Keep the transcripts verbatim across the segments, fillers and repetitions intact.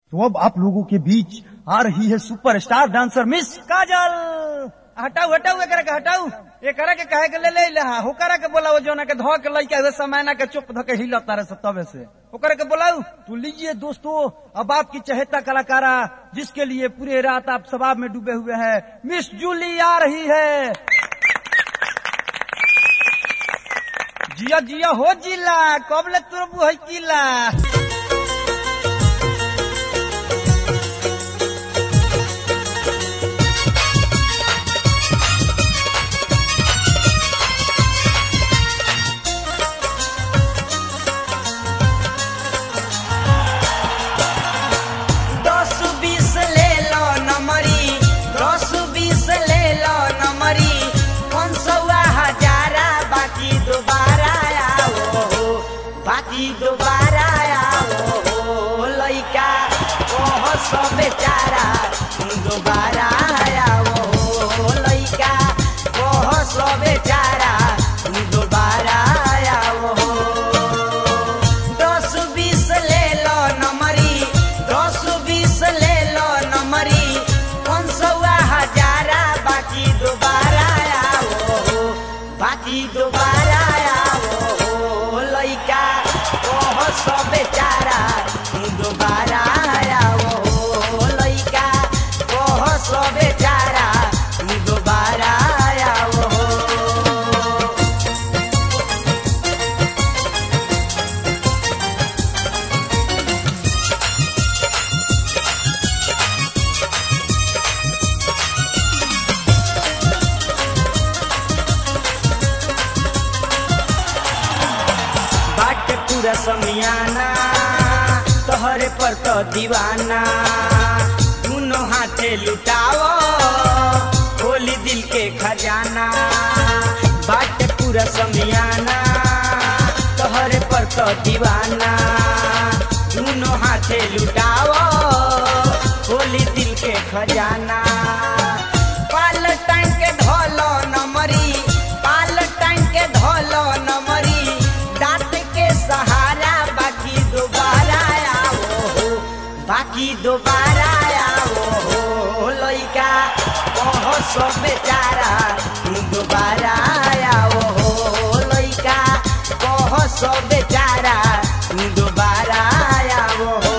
तो अब आप लोगों के बीच आ रही है सुपरस्टार डांसर मिस काजल। हटाऊ हटाऊ एकरा के हटाऊ एकरा के कहे के ले ले ले होकरा के बोलाओ जोना के धो के लइका हुए समयना के चुप धो के हिलता रहे तबे से होकरा के बोलाऊ। तो लीजिए दोस्तों, अब आपकी चहेता कलाकारा जिसके लिए पूरे रात आप शबाब में डूबे हुए हैं, मिस जूली आ रही है। जिया जिया हो जिला कब ले तुरबू है किला। दोबारा आओ हो लइका ओह सब बेचारा दोबारा आओ हो लइका ओह सब बेचारा दोबारा आओ हो। दस बीस ले लो नंबरी दस बीस ले लो नंबरी कौन सौआ हजारा बाकी दोबारा आओ हो बाकी दोबारा आओ हो लइका सब बेचारा दोबारा आओ हो लइका ओह सब बेचारा दोबारा आओ हो। बाट पूरा समियाना तोहरे पर तो दीवाना दोनों हाथे लुटाओ खोली दिल के खजाना। बाट पूरा समियाना तोहरे पर तो दीवाना दोनों हाथे लुटाओ खोली दिल के खजाना। पाल टांग के धोलो नमरी पाल टांग के धोलो नमरी दांत के सहारा बाकी दोबारा आओ हो बाकी दोबारा आओ हो लइका ओह सब बेचारा दोबारा आओ हो लइका ओह सब बेचारा दोबारा आओ हो।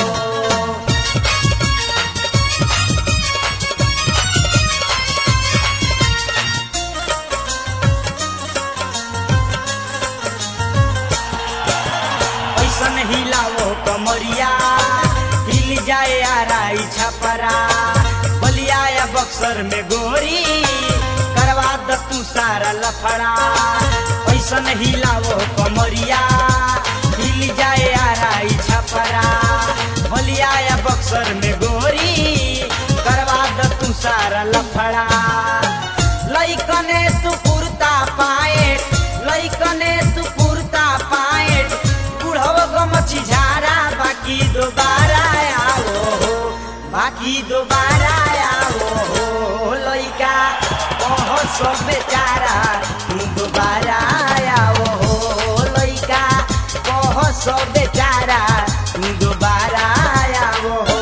हिलाओ कमरिया हिल जाए आराई छपरा बलिया या बक्सर में गोरी करवा द तू सारा लफड़ा। ऐसन हिलाओ कमरिया हिल जाए आराई छपरा बलिया या बक्सर में गोरी करवा द तू सारा लफड़ा। लइकने तू कुर्ता पाए लइकने तू कुर्ता पाए मछी झारा बाकी दोबारा आओ हो बाकी दोबारा आओ हो लइका ओह सब बेचारा दोबारा आओ हो लइका ओह सब बेचारा दोबारा आओ हो।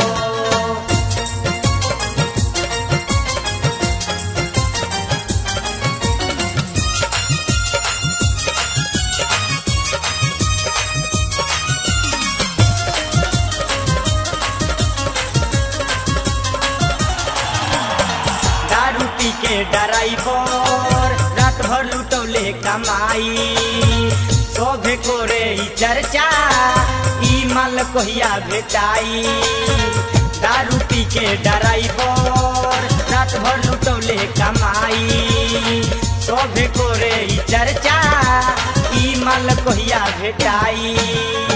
के ड्राइवर रात भर लुटौले कमाई शोभे कोरे ई चर्चा ई माल कहिया भेटाई। दारू पी के ड्राइवर रात भर लुटौले कमाई शोभे कोरे ई चर्चा ई माल कहिया भेटाई।